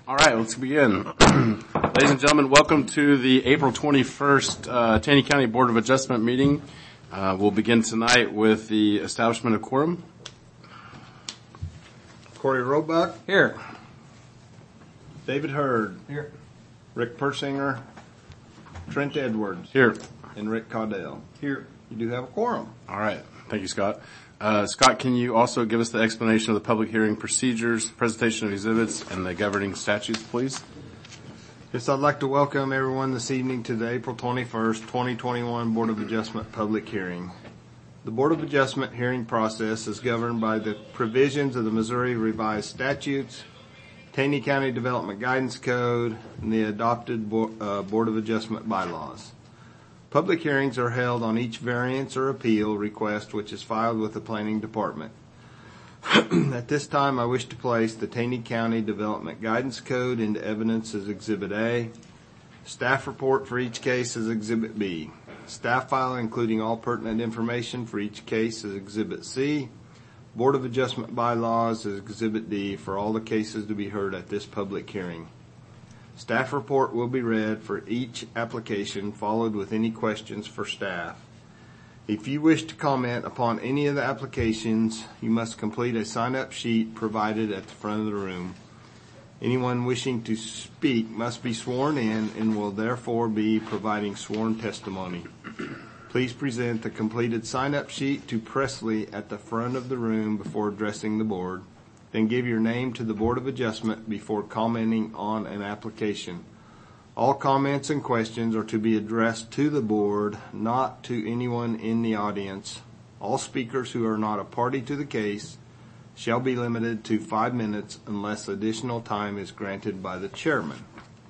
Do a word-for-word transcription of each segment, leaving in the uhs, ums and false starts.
All right, let's begin. Ladies and gentlemen, welcome to the April twenty-first uh, Taney County Board of Adjustment meeting. Uh, we'll begin tonight with the establishment of quorum. Corey Roebuck. Here. David Hurd. Here. Rick Persinger. Trent Edwards. Here. And Rick Caudell. Here. You do have a quorum. All right. Thank you, Scott. Uh, Scott, can you also give us the explanation of the public hearing procedures, presentation of exhibits, and the governing statutes, please? Yes, I'd like to welcome everyone this evening to the April twenty-first, twenty twenty-one Board of Adjustment public hearing. The Board of Adjustment hearing process is governed by the provisions of the Missouri Revised Statutes, Taney County Development Guidance Code, and the adopted Bo- uh, Board of Adjustment bylaws. Public hearings are held on each variance or appeal request which is filed with the Planning Department. At this time, I wish to place the Taney County Development Guidance Code into evidence as Exhibit A. Staff report for each case is Exhibit B. Staff file including all pertinent information for each case is Exhibit C. Board of Adjustment bylaws is Exhibit D for all the cases to be heard at this public hearing. Staff report will be read for each application, followed with any questions for staff. If you wish to comment upon any of the applications, you must complete a sign-up sheet provided at the front of the room. Anyone wishing to speak must be sworn in and will therefore be providing sworn testimony. Please present the completed sign-up sheet to Presley at the front of the room before addressing the board. Then give your name to the Board of Adjustment before commenting on an application. All comments and questions are to be addressed to the board, not to anyone in the audience. All speakers who are not a party to the case shall be limited to five minutes unless additional time is granted by the chairman.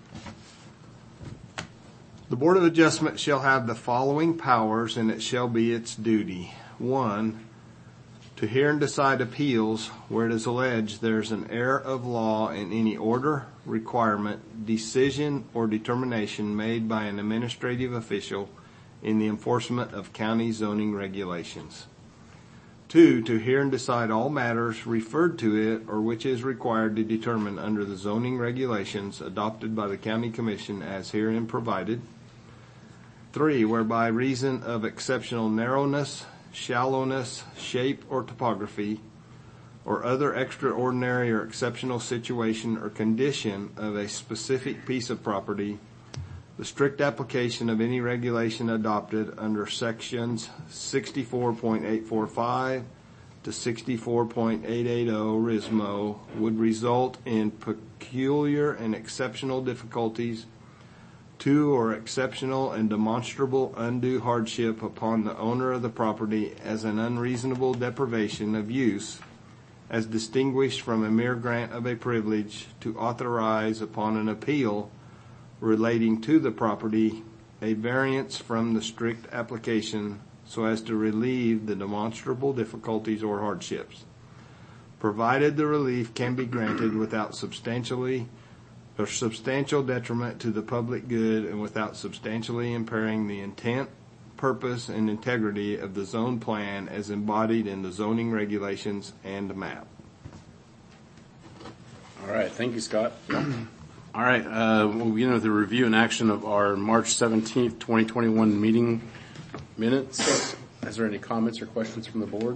The Board of Adjustment shall have the following powers, and it shall be its duty. One, to hear and decide appeals where it is alleged there is an error of law in any order, requirement, decision, or determination made by an administrative official in the enforcement of county zoning regulations. Two, to hear and decide all matters referred to it or which is required to determine under the zoning regulations adopted by the county commission as herein provided. Three, where by reason of exceptional narrowness, shallowness, shape, or topography, or other extraordinary or exceptional situation or condition of a specific piece of property, the strict application of any regulation adopted under sections sixty-four point eight four five to sixty-four point eight eight zero R I S M O would result in peculiar and exceptional difficulties to or exceptional and demonstrable undue hardship upon the owner of the property as an unreasonable deprivation of use, as distinguished from a mere grant of a privilege to authorize upon an appeal relating to the property a variance from the strict application so as to relieve the demonstrable difficulties or hardships, provided the relief can be granted without substantially or substantial detriment to the public good and without substantially impairing the intent, purpose, and integrity of the zone plan as embodied in the zoning regulations and map. All right. Thank you, Scott. All right. Uh, we'll begin with the review and action of our March seventeenth, twenty twenty-one meeting minutes. Is there any comments or questions from the board?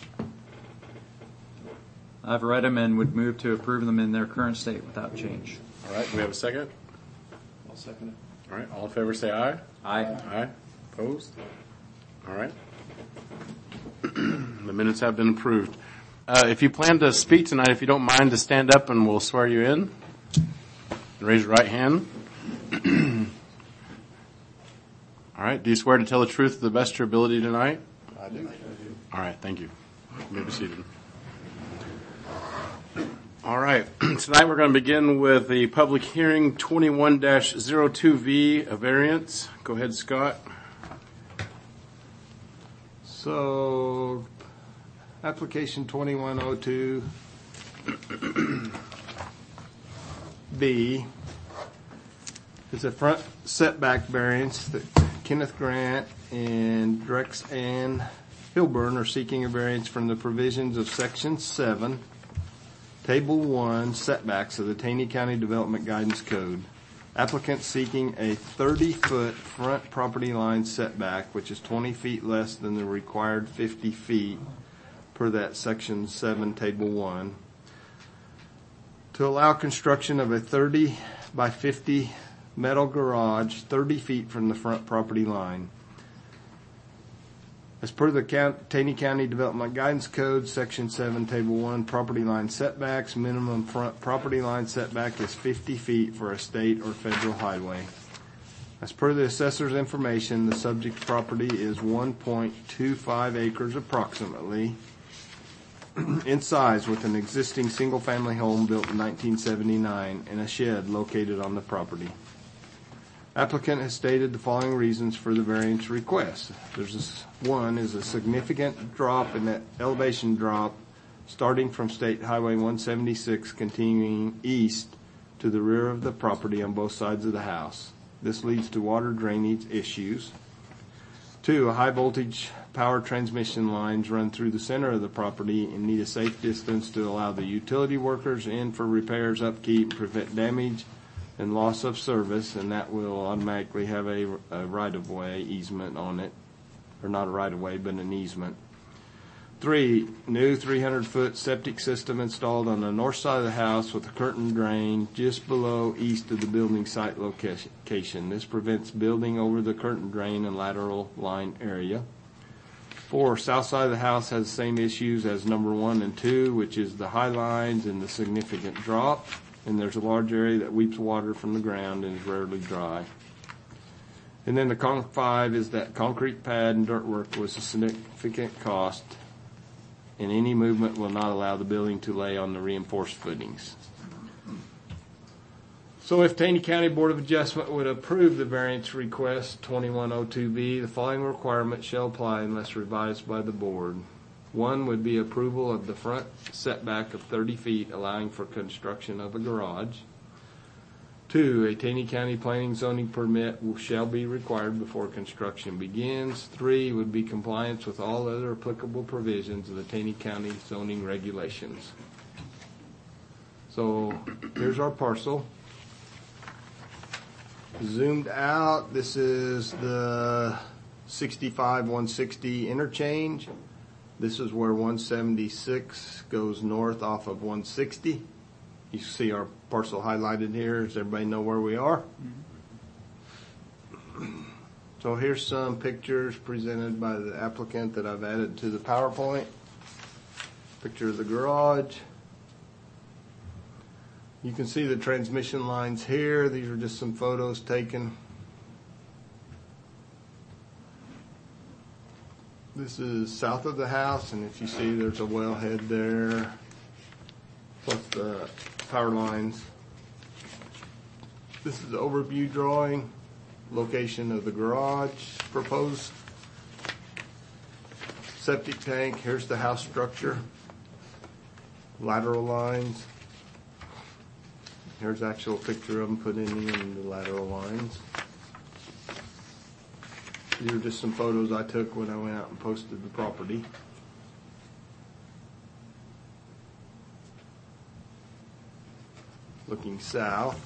I've read them and would move to approve them in their current state without change. All right. Do we have a second? I'll second it. All right. All in favor say aye. Aye. Aye. Opposed? All right. The minutes have been approved. Uh, if you plan to speak tonight, if you don't mind to stand up and we'll swear you in. And raise your right hand. All right. Do you swear to tell the truth to the best of your ability tonight? I do. All right. Thank you. You may be seated. All right. Tonight we're going to begin with the public hearing twenty-one dash zero two V, a variance. Go ahead, Scott. So, application twenty-one oh two B is a front setback variance that Kenneth Grant and Drex Ann Hilburn are seeking a variance from the provisions of section seven Table one, setbacks of the Taney County Development Guidance Code. Applicant seeking a thirty-foot front property line setback, which is twenty feet less than the required fifty feet per that section seven, table one, to allow construction of a thirty by fifty metal garage thirty feet from the front property line. As per the Taney County Development Guidance Code, Section seven, Table one, property line setbacks, minimum front property line setback is fifty feet for a state or federal highway. As per the assessor's information, the subject property is one point two five acres approximately in size, with an existing single-family home built in nineteen seventy-nine and a shed located on the property. Applicant has stated the following reasons for the variance request. There's this, one is a significant drop in that elevation drop starting from State Highway one seventy-six continuing east to the rear of the property on both sides of the house. This leads to water drainage issues. Two, a high voltage power transmission lines run through the center of the property and need a safe distance to allow the utility workers in for repairs, upkeep, and prevent damage and loss of service, and that will automatically have a, a right-of-way easement on it, or not a right-of-way, but an easement. Three, new three hundred foot septic system installed on the north side of the house with a curtain drain just below east of the building site location. This prevents building over the curtain drain and lateral line area. Four, south side of the house has the same issues as number one and two, which is the high lines and the significant drop. And there's a large area that weeps water from the ground and is rarely dry. And then the con five is that concrete pad and dirt work was a significant cost, and any movement will not allow the building to lay on the reinforced footings. So if Taney County Board of Adjustment would approve the variance request twenty-one oh two B, the following requirements shall apply unless revised by the board. One would be approval of the front setback of thirty feet, allowing for construction of a garage. Two, a Taney County planning zoning permit shall be required before construction begins. Three would be compliance with all other applicable provisions of the Taney County zoning regulations. So here's our parcel. Zoomed out, this is the sixty-five one sixty interchange. This is where one seventy-six goes north off of one sixty. You see our parcel highlighted here. Does everybody know where we are? Mm-hmm. So here's some pictures presented by the applicant that I've added to the PowerPoint. Picture of the garage. You can see the transmission lines here. These are just some photos taken. This is south of the house, and if you see, there's a wellhead there, plus the power lines. This is the overview drawing, location of the garage proposed, septic tank. Here's the house structure, lateral lines. Here's actual picture of them put in in the lateral lines. These are just some photos I took when I went out and posted the property. Looking south.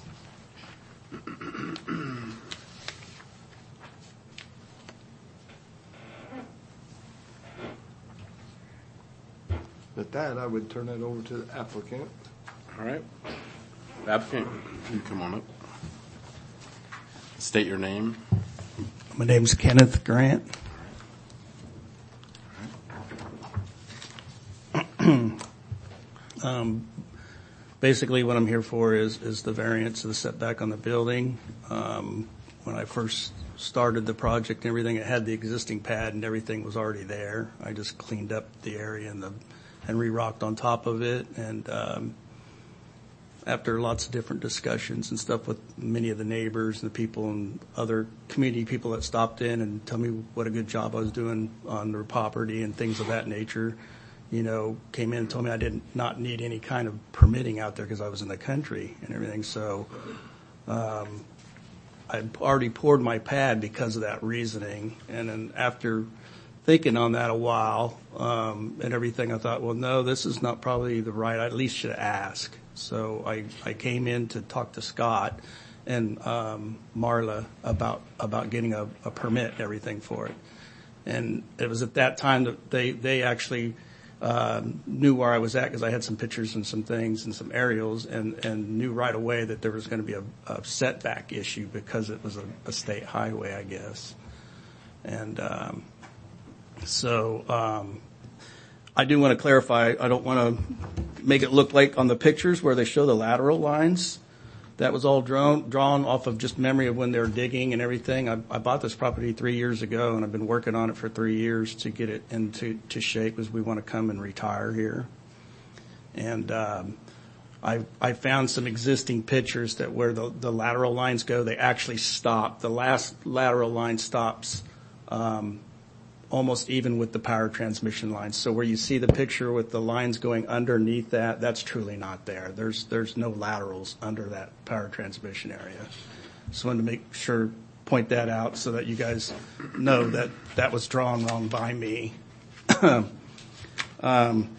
With that, I would turn it over to the applicant. All right. Applicant, you come on up. State your name. My name's Kenneth Grant. um, basically, what I'm here for is, is the variance of the setback on the building. Um, when I first started the project and everything, it had the existing pad and everything was already there. I just cleaned up the area and the and re-rocked on top of it. And um, after lots of different discussions and stuff with many of the neighbors and the people and other community people that stopped in and tell me what a good job I was doing on their property and things of that nature, you know, came in and told me I did not need any kind of permitting out there because I was in the country and everything. So um, I already poured my pad because of that reasoning. And then after thinking on that a while, um, and everything. I thought, well, no, this is not probably the right, I at least should ask. So I, I came in to talk to Scott and, um, Marla about, about getting a, a permit and everything for it. And it was at that time that they, they actually, um, knew where I was at because I had some pictures and some things and some aerials and, and knew right away that there was going to be a, a setback issue because it was a, a state highway, I guess. And, um, so, um, I do want to clarify, I don't want to make it look like on the pictures where they show the lateral lines. That was all drawn, drawn off of just memory of when they were digging and everything. I, I bought this property three years ago, and I've been working on it for three years to get it into to shape as we want to come and retire here. And um, I, I found some existing pictures that where the, the lateral lines go, they actually stop. The last lateral line stops um, almost even with the power transmission lines. So where you see the picture with the lines going underneath that, that's truly not there. There's there's no laterals under that power transmission area. Just wanted to make sure, point that out so that you guys know that that was drawn wrong by me. um,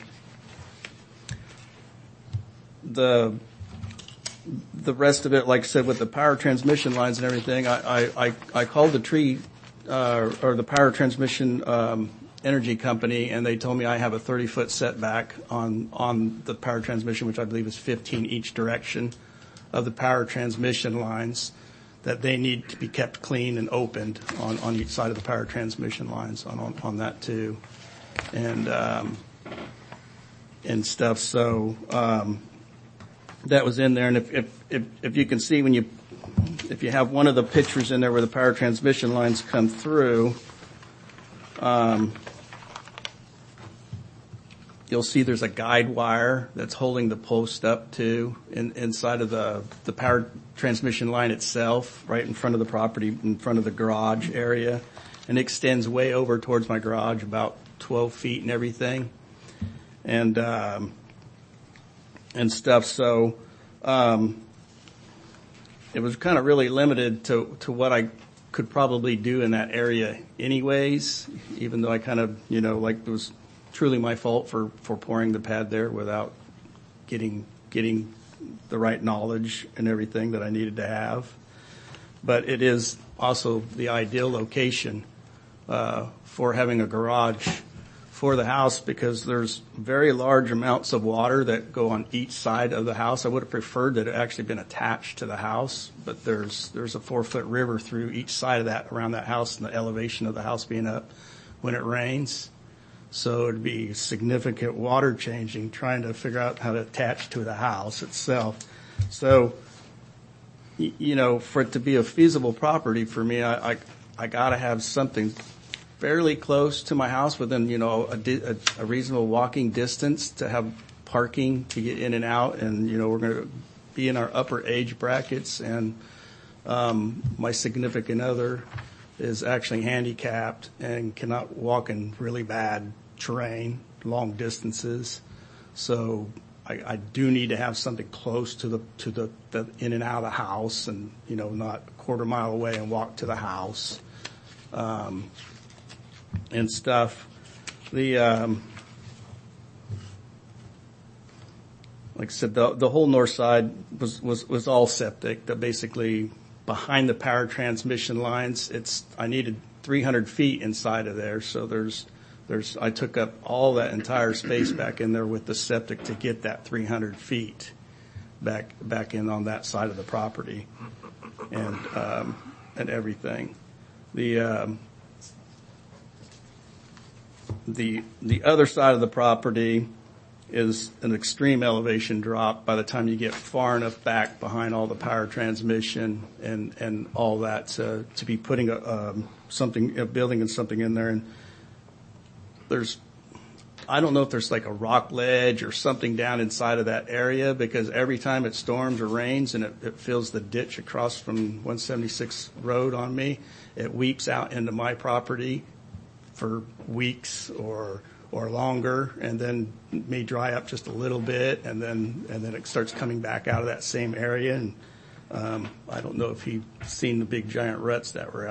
the the rest of it, like I said, with the power transmission lines and everything, I I, I, I called the tree Uh, or the power transmission um, energy company, and they told me I have a thirty foot setback on on the power transmission, which I believe is fifteen each direction of the power transmission lines, that they need to be kept clean and opened on, on each side of the power transmission lines on on, on that too, and um, and stuff. So um, that was in there, and if if if, if you can see when you If you have one of the pictures in there where the power transmission lines come through, um, you'll see there's a guide wire that's holding the post up too in, inside of the, the power transmission line itself, right in front of the property, in front of the garage area, and extends way over towards my garage, about twelve feet and everything, and um, and stuff. So. Um, It was kind of really limited to, to what I could probably do in that area anyways, even though I kind of, you know, like it was truly my fault for, for pouring the pad there without getting, getting the right knowledge and everything that I needed to have. But it is also the ideal location, uh, for having a garage for the house because there's very large amounts of water that go on each side of the house. I would have preferred that it actually been attached to the house, but there's there's a four foot river through each side of that, around that house, and the elevation of the house being up when it rains. So it'd be significant water changing, trying to figure out how to attach to the house itself. So, you know, for it to be a feasible property for me, I I, I got to have something fairly close to my house, within, you know, a, a, a reasonable walking distance to have parking to get in and out. And, you know, we're going to be in our upper age brackets. And um, my significant other is actually handicapped and cannot walk in really bad terrain, long distances. So I, I do need to have something close to the to the, the in and out of the house, and, you know, not a quarter mile away and walk to the house. Um, and stuff. The, um, like I said, the, the whole north side was, was, was all septic. That basically behind the power transmission lines, it's, I needed three hundred feet inside of there. So there's, there's, I took up all that entire space back in there with the septic to get that three hundred feet back, back in on that side of the property and, um, and everything. The, um, The the other side of the property is an extreme elevation drop by the time you get far enough back behind all the power transmission and, and all that to, to be putting a, um, something, a building and something in there. And there's, I don't know if there's like a rock ledge or something down inside of that area, because every time it storms or rains and it, it fills the ditch across from one seventy-six road on me, it weeps out into my property for weeks or or longer, and then may dry up just a little bit, and then and then it starts coming back out of that same area. And um, I don't know if you've seen the big giant ruts that were out.